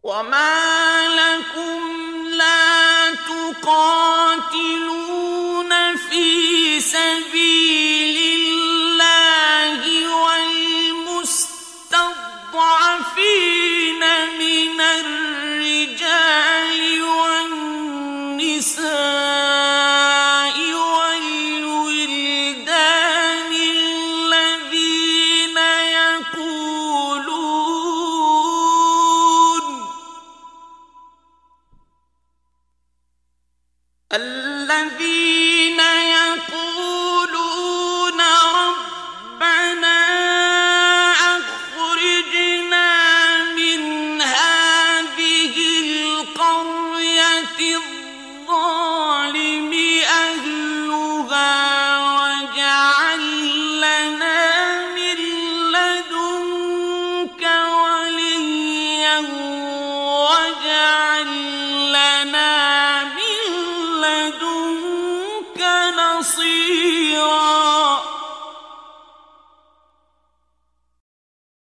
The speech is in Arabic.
وما لكم لا تقاتلون في سبيل الله والمستضعفين من الرجال والنساء والولدان الذين يقولون ربنا أخرجنا من هذه القرية الظالم أهلها واجعل لنا من لدنك وليا واجعل لنا من لدنك نصيرا